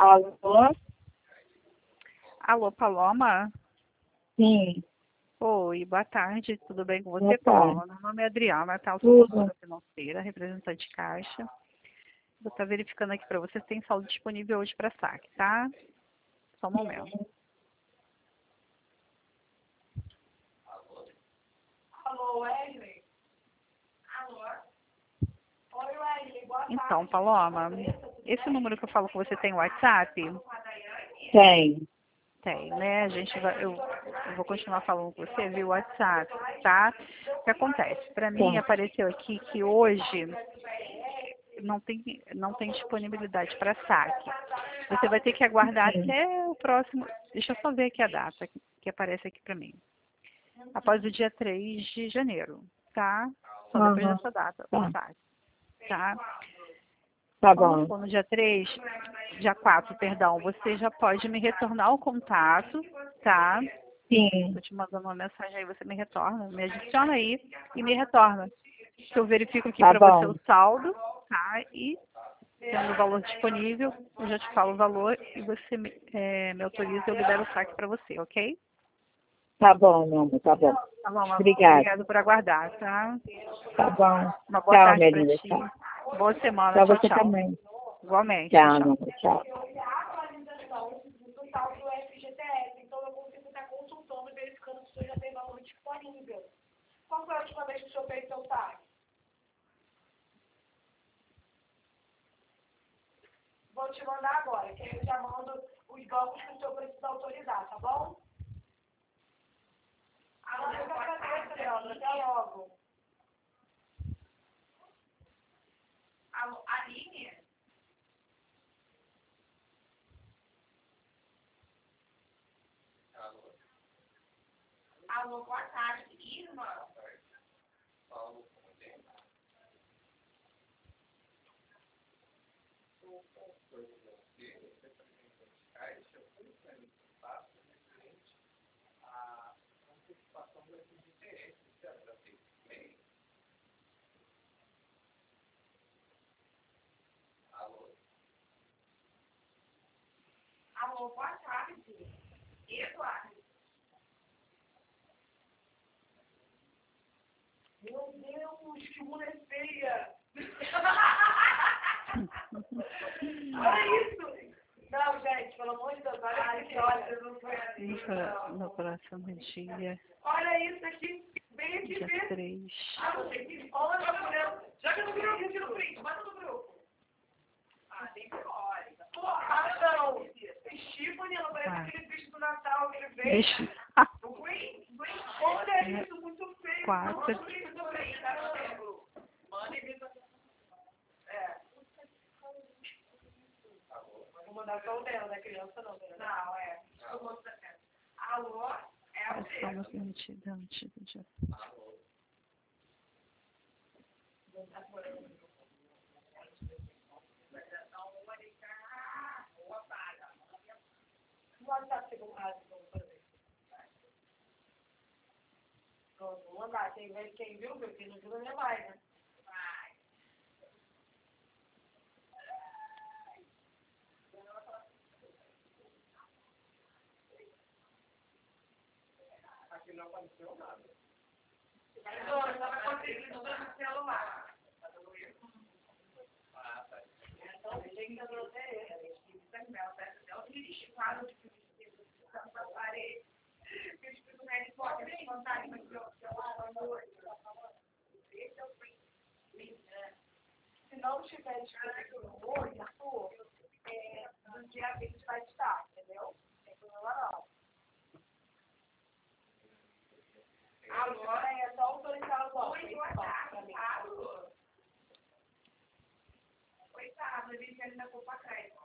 Alô? Alô, Paloma? Sim, Oi, boa tarde, tudo bem com boa você, tarde. Paloma? Meu nome é Adriana, tá? Eu sou Tudo? consultora financeira, representante de caixa. Vou estar verificando aqui para você se tem saldo disponível hoje para saque, tá? Só um momento. Alô, Wesley? Alô? Oi, Wesley, boa tarde. Então, Paloma, esse número que eu falo com você tem WhatsApp? Tem. Tem, né? Eu vou continuar falando com você via WhatsApp, tá? O que acontece? Para mim Tá. apareceu aqui que hoje não tem disponibilidade para saque. Você vai ter que aguardar Sim. até o próximo. Deixa eu só ver aqui a data que aparece aqui para mim. Após o dia 3 de janeiro, tá? Só depois Aham. dessa data, o Tá. saque, tá? Tá Quando bom. for no dia 4, perdão, você já pode me retornar o contato, tá? Sim. Estou te mandando uma mensagem aí, você me retorna, me adiciona aí e me retorna. Que eu verifico aqui Tá para você bom. o saldo, tá? E tendo o valor disponível, eu já te falo o valor e você me autoriza e eu libero o saque para você, ok? Tá bom, meu amor. Tá bom. Tá bom, amor? Obrigada. Obrigada por aguardar, tá? Tá bom. Uma boa Tchau, tarde minha para linda. ti. Tchau. Boa semana. Pra Tchau, você tchau. também. Igualmente. Tchau, Tchau, tchau. meu amor. Tchau. A atualização do tal do FGTS, então eu consigo estar consultando e verificando se o senhor já tem valor disponível. Qual foi a última vez que o senhor fez seu saque? Vou te mandar agora, que eu já mando os bancos que o senhor precisa autorizar, tá bom? Alô, eu agradeço, Leandro. Até logo. Alô, Aline? Alô, boa tarde, Irma. Alô, boa tarde. Eduardo. Meu Deus, que mulher feia. Olha isso. Não, gente, pelo amor de Deus, olha aqui, olha, não foi assim. No próximo dia, Olha isso aqui, vem aqui dia ver. 3. Ah, não sei que. Olha, joga no grupo, tira o print, bota no grupo. Ah, tem que olha. Porra, não. Estífone, ela parece aquele bicho do Natal que ele veio. Deixa. Olha isso, muito feio. 4. Vou mandar só o dela, da criança não, né? Não, é. Alô? É o Estamos emitidos antes do dia. O WhatsApp chegou mais, vamos fazer. Pronto, vou mandar. Quem viu, viu? Quem não viu, nem vai, né? Vai. Aqui não apareceu nada. Não estava conseguindo no celular. Então, deixa que eu trouxe ele. O quadro de parede. Eu explico na resposta, eles mandaram aqui, ó. Se não tiver disponível hoje, Arthur, no dia 20 vai estar, entendeu? Não tem problema não. Agora é só autorizar os outros. Oi, boa tarde. Coitado, a gente ainda ficou pra crédito.